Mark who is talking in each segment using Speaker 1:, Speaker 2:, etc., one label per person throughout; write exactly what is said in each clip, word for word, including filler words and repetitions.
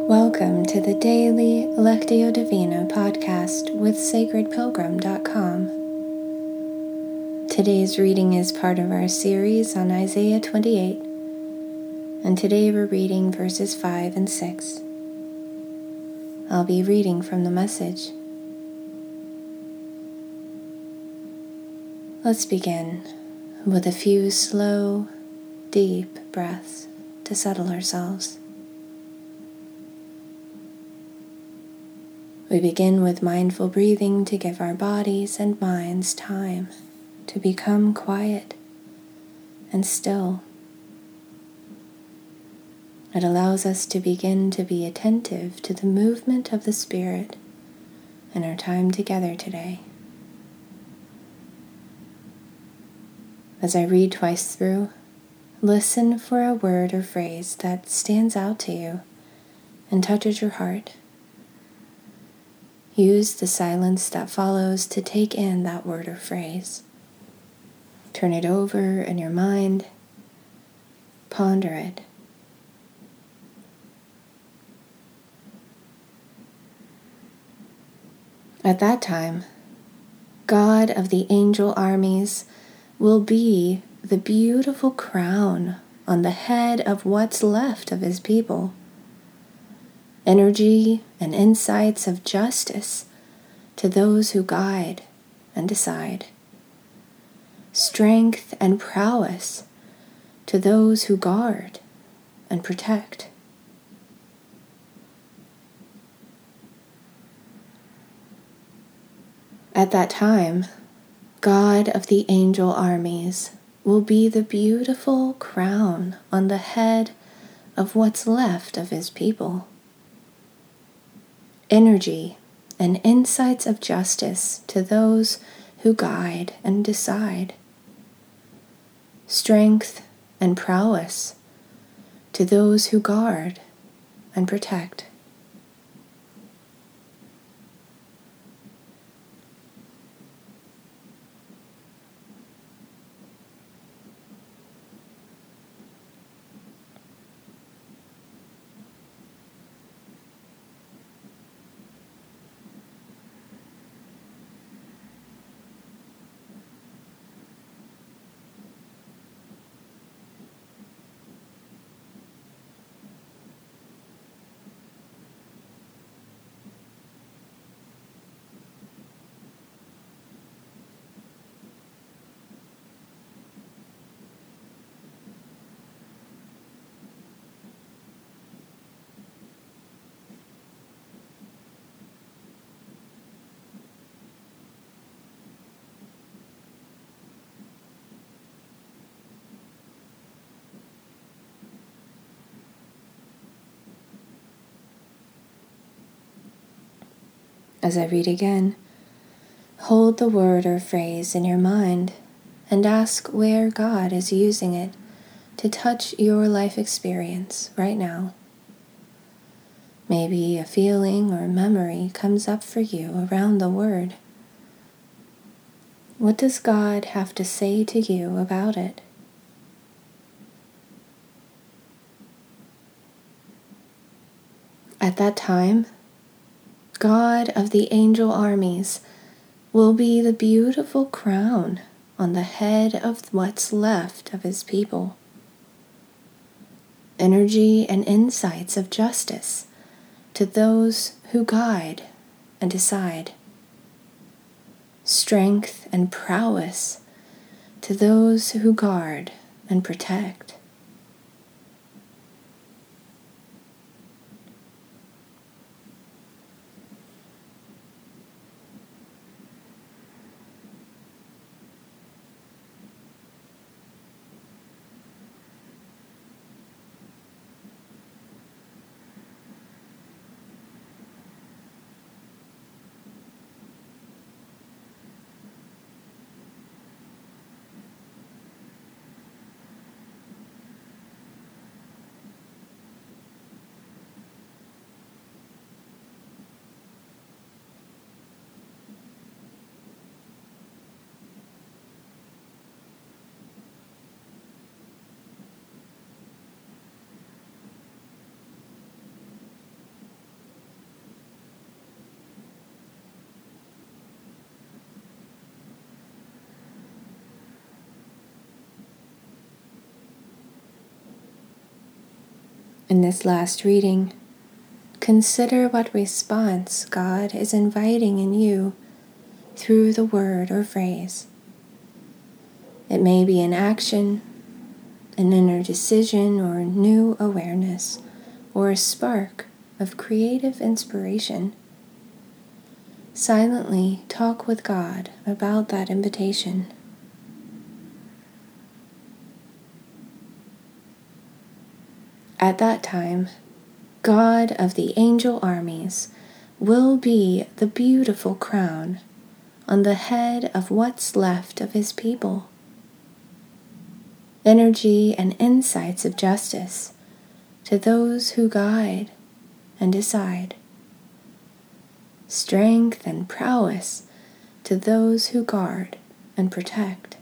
Speaker 1: Welcome to the daily Lectio Divina podcast with sacred pilgrim dot com. Today's reading is part of our series on Isaiah twenty-eight, and today we're reading verses five and six. I'll be reading from the Message. Let's begin with a few slow, deep breaths to settle ourselves. We begin with mindful breathing to give our bodies and minds time to become quiet and still. It allows us to begin to be attentive to the movement of the Spirit in our time together today. As I read twice through, listen for a word or phrase that stands out to you and touches your heart. Use the silence that follows to take in that word or phrase. Turn it over in your mind. Ponder it. At that time, God of the angel armies will be the beautiful crown on the head of what's left of his people. Energy and insights of justice to those who guide and decide. Strength and prowess to those who guard and protect. At that time, God of the angel armies will be the beautiful crown on the head of what's left of his people. Energy and insights of justice to those who guide and decide. Strength and prowess to those who guard and protect. As I read again, hold the word or phrase in your mind and ask where God is using it to touch your life experience right now. Maybe a feeling or memory comes up for you around the word. What does God have to say to you about it? At that time, God of the angel armies will be the beautiful crown on the head of what's left of his people. Energy and insights of justice to those who guide and decide. Strength and prowess to those who guard and protect. In this last reading, consider what response God is inviting in you through the word or phrase. It may be an action, an inner decision, or new awareness, or a spark of creative inspiration. Silently talk with God about that invitation. At that time, God of the angel armies will be the beautiful crown on the head of what's left of his people. Energy and insights of justice to those who guide and decide. Strength and prowess to those who guard and protect.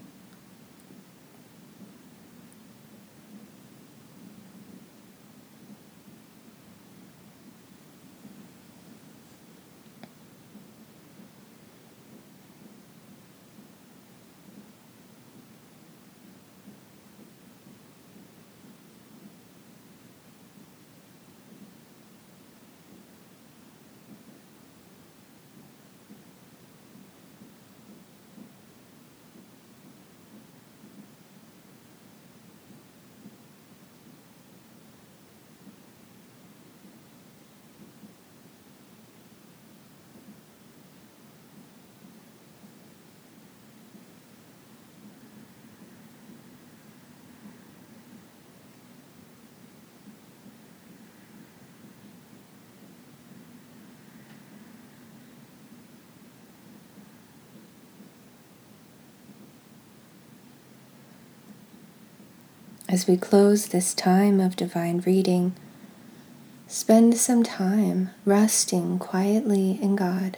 Speaker 1: As we close this time of divine reading, spend some time resting quietly in God.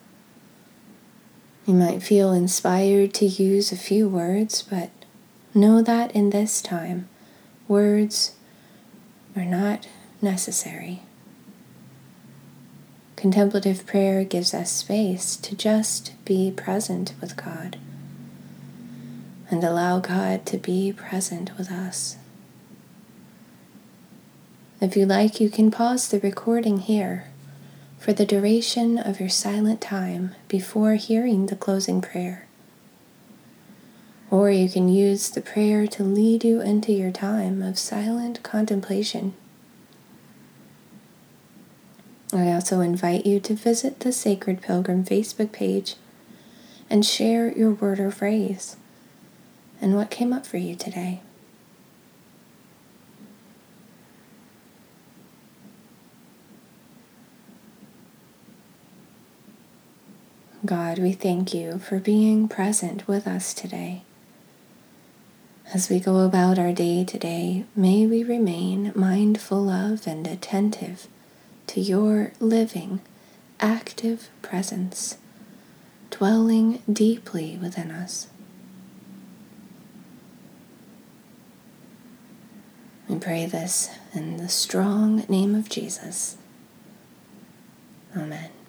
Speaker 1: You might feel inspired to use a few words, but know that in this time, words are not necessary. Contemplative prayer gives us space to just be present with God and allow God to be present with us. If you like, you can pause the recording here for the duration of your silent time before hearing the closing prayer. Or you can use the prayer to lead you into your time of silent contemplation. I also invite you to visit the Sacred Pilgrim Facebook page and share your word or phrase and what came up for you today. God, we thank you for being present with us today. As we go about our day today, may we remain mindful of and attentive to your living, active presence, dwelling deeply within us. We pray this in the strong name of Jesus. Amen.